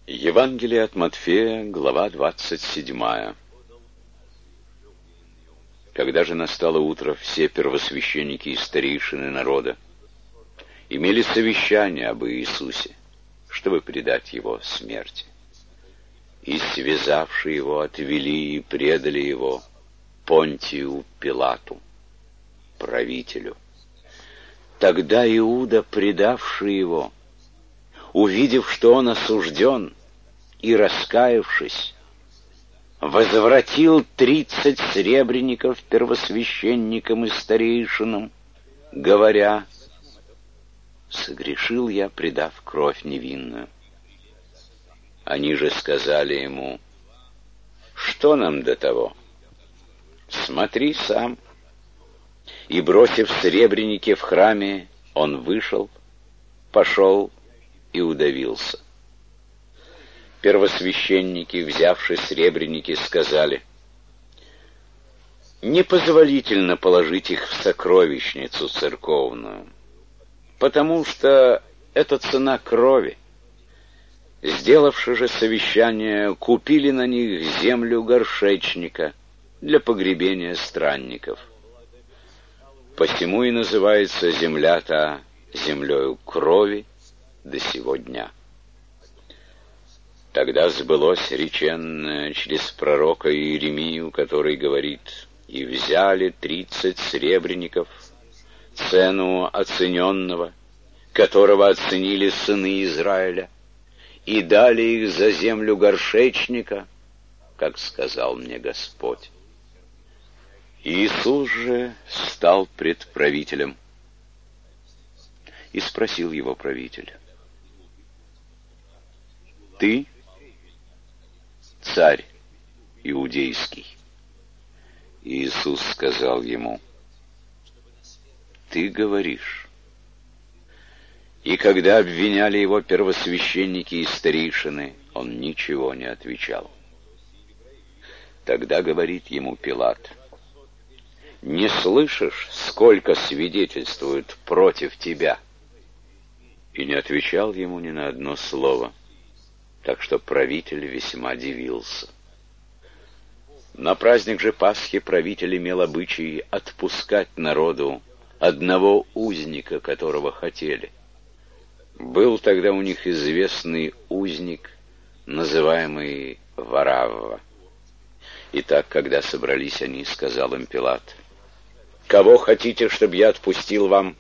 Евангелие от Матфея, глава 27. Когда же настало утро, все первосвященники и старейшины народа имели совещание об Иисусе, чтобы предать его смерти. И, связавши его, отвели и предали его Понтию Пилату, правителю. Тогда Иуда, предавший его, увидев, что он осужден, и, раскаявшись, возвратил 30 сребреников первосвященникам и старейшинам, говоря: «Согрешил я, предав кровь невинную». Они же сказали ему: «Что нам до того? Смотри сам». И, бросив сребреники в храме, он вышел, пошел и удавился. Первосвященники, взявши сребреники, сказали: «Непозволительно положить их в сокровищницу церковную, потому что это цена крови». Сделавши же совещание, купили на них землю горшечника для погребения странников. Посему и называется земля та землею крови до сего дня. Тогда сбылось реченное через пророка Иеремию, который говорит: «И взяли 30 сребреников, цену оцененного, которого оценили сыны Израиля, и дали их за землю горшечника, как сказал мне Господь». Иисус же стал пред правителем, и спросил его правитель: «Ты царь иудейский?» Иисус сказал ему: «Ты говоришь». И когда обвиняли его первосвященники и старейшины, он ничего не отвечал. Тогда говорит ему Пилат: «Не слышишь, сколько свидетельствуют против тебя?» И не отвечал ему ни на одно слово, так что правитель весьма дивился. На праздник же Пасхи правитель имел обычай отпускать народу одного узника, которого хотели. Был тогда у них известный узник, называемый Варавва. Итак, когда собрались они, сказал им Пилат: «Кого хотите, чтобы я отпустил вам?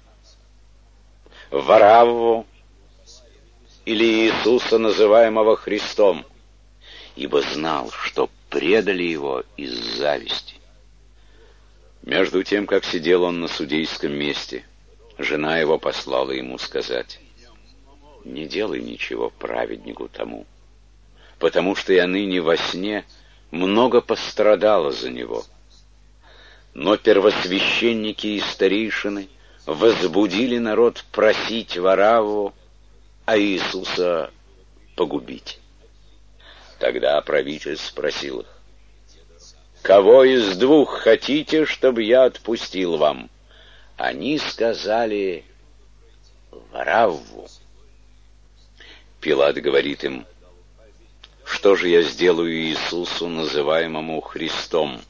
Варавву или Иисуса, называемого Христом?» Ибо знал, что предали его из зависти. Между тем, как сидел он на судейском месте, жена его послала ему сказать: «Не делай ничего праведнику тому, потому что я ныне во сне много пострадала за него». Но первосвященники и старейшины возбудили народ просить Варавву, а Иисуса погубить. Тогда правитель спросил их: «Кого из двух хотите, чтобы я отпустил вам?» Они сказали: «Варавву». Пилат говорит им: «Что же я сделаю Иисусу, называемому Христом?»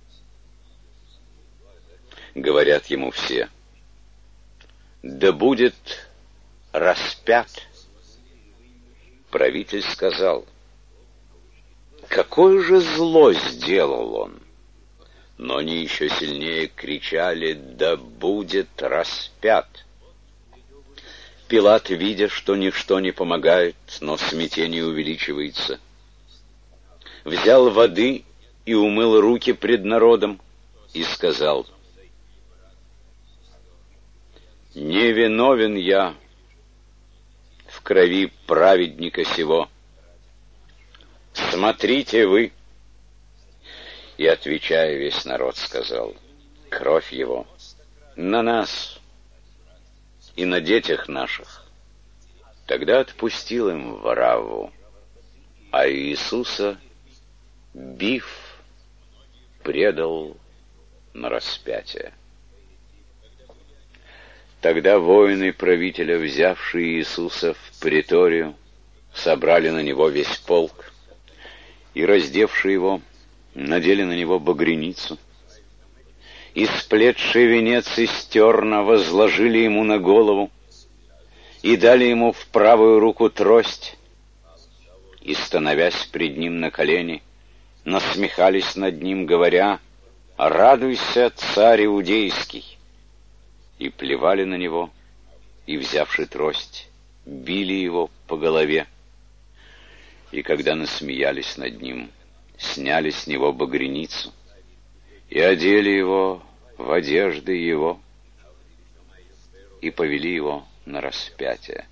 Говорят ему все: «Да будет распят». Правитель сказал: «Какое же зло сделал он?» Но они еще сильнее кричали: «Да будет распят». Пилат, видя, что ничто не помогает, но смятение увеличивается, взял воды и умыл руки пред народом и сказал: «Не виновен я в крови праведника сего. Смотрите вы». И, отвечая, весь народ сказал: «Кровь его на нас и на детях наших». Тогда отпустил им Варавву, а Иисуса, бив, предал на распятие. Тогда воины правителя, взявшие Иисуса в преторию, собрали на него весь полк и, раздевши его, надели на него багряницу, и сплетший венец из терна возложили ему на голову и дали ему в правую руку трость, и, становясь пред ним на колени, насмехались над ним, говоря: «Радуйся, царь иудейский!» И плевали на него, и, взявши трость, били его по голове. И когда насмеялись над ним, сняли с него багряницу и одели его в одежды его и повели его на распятие.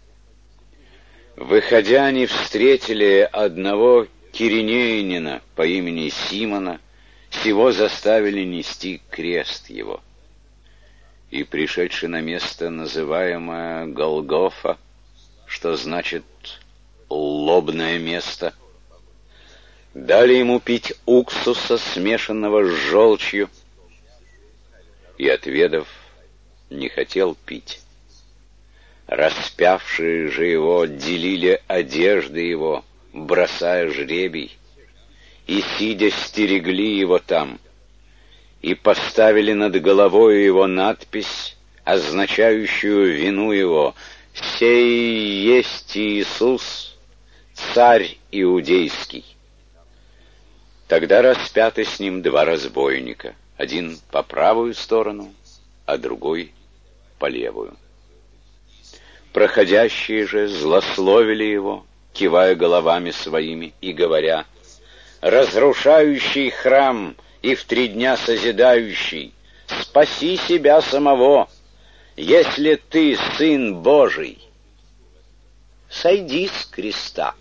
Выходя, они встретили одного киринеянина по имени Симона, сего заставили нести крест его. И, пришедший на место, называемое Голгофа, что значит «лобное место», дали ему пить уксуса, смешанного с желчью, и, отведав, не хотел пить. Распявшие же его делили одежды его, бросая жребий, и, сидя, стерегли его там, и поставили над головой его надпись, означающую вину его: «Сей есть Иисус, царь иудейский». Тогда распяты с ним два разбойника, один по правую сторону, а другой по левую. Проходящие же злословили его, кивая головами своими и говоря: «Разрушающий храм и в 3 дня созидающий, спаси себя самого, если ты Сын Божий, сойди с креста».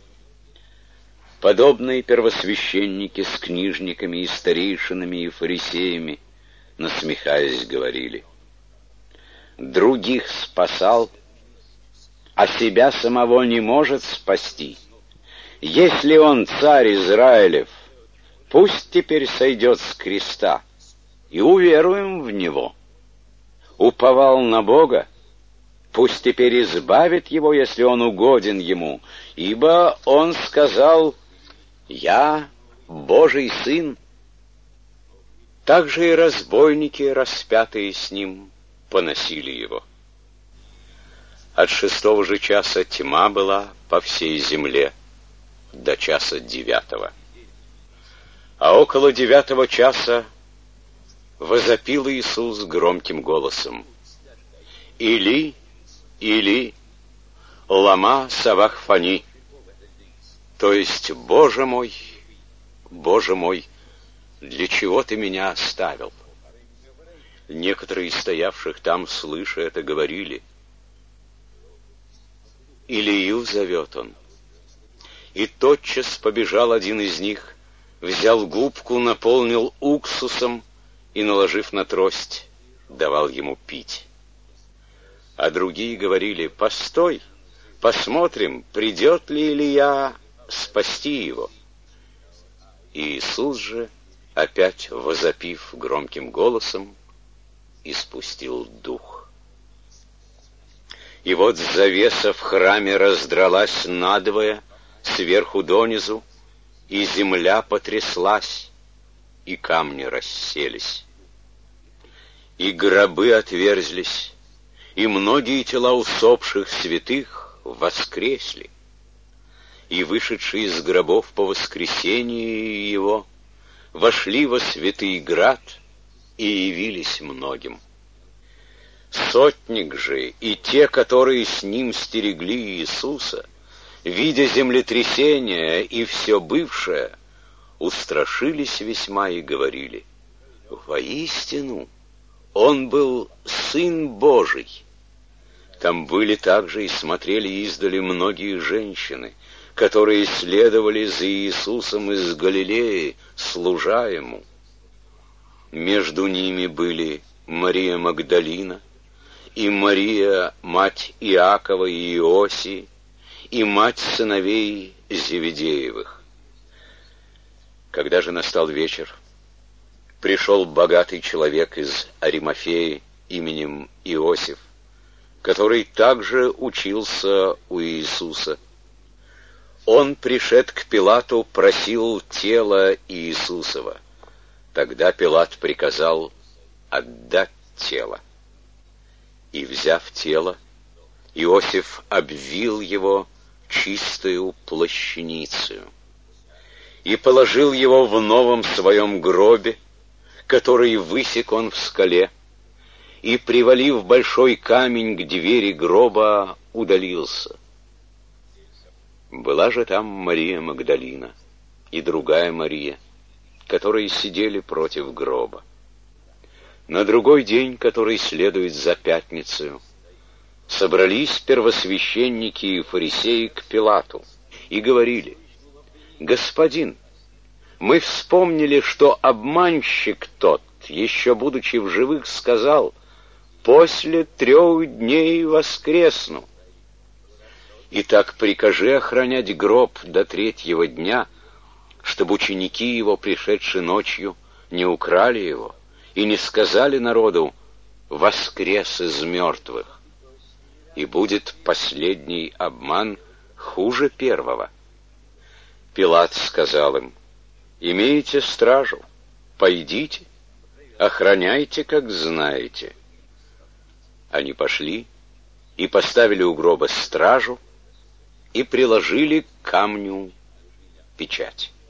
Подобные первосвященники с книжниками и старейшинами и фарисеями, насмехаясь, говорили: «Других спасал, а себя самого не может спасти. Если он царь Израилев, пусть теперь сойдет с креста, и уверуем в него. Уповал на Бога, пусть теперь избавит его, если он угоден ему, ибо он сказал: «Я Божий Сын». Также и разбойники, распятые с ним, поносили его. От 6 же часа тьма была по всей земле до часа 9. А около 9 часа возопил Иисус громким голосом: «Или, Или, лама савахфани», то есть: «Боже мой, для чего ты меня оставил?» Некоторые из стоявших там, слыша это, говорили: «Илию зовет он». И тотчас побежал один из них, взял губку, наполнил уксусом и, наложив на трость, давал ему пить. А другие говорили: «Постой, посмотрим, придет ли Илия спасти его». И Иисус же, опять возопив громким голосом, испустил дух. И вот завеса в храме раздралась надвое, сверху донизу, и земля потряслась, и камни расселись. И гробы отверзлись, и многие тела усопших святых воскресли. И вышедшие из гробов по воскресении его вошли во святый град и явились многим. Сотник же и те, которые с ним стерегли Иисуса, видя землетрясение и все бывшее, устрашились весьма и говорили: «Воистину, он был Сын Божий». Там были также и смотрели издали многие женщины, которые следовали за Иисусом из Галилеи, служа ему. Между ними были Мария Магдалина, и Мария, мать Иакова и Иосии, и мать сыновей Зеведеевых. Когда же настал вечер, пришел богатый человек из Аримафеи именем Иосиф, который также учился у Иисуса. Он, пришед к Пилату, просил тело Иисусова. Тогда Пилат приказал отдать тело. И, взяв тело, Иосиф обвил его чистою плащаницею и положил его в новом своем гробе, который высек он в скале, и, привалив большой камень к двери гроба, удалился. Была же там Мария Магдалина и другая Мария, которые сидели против гроба. На другой день, который следует за пятницею, собрались первосвященники и фарисеи к Пилату и говорили: «Господин, мы вспомнили, что обманщик тот, еще будучи в живых, сказал: после 3 дней воскресну. Итак, прикажи охранять гроб до 3-го дня, чтобы ученики его, пришедшие ночью, не украли его и не сказали народу: воскрес из мертвых. И будет последний обман хуже первого». Пилат сказал им: «Имеете стражу, пойдите, охраняйте, как знаете». Они пошли и поставили у гроба стражу и приложили к камню печать.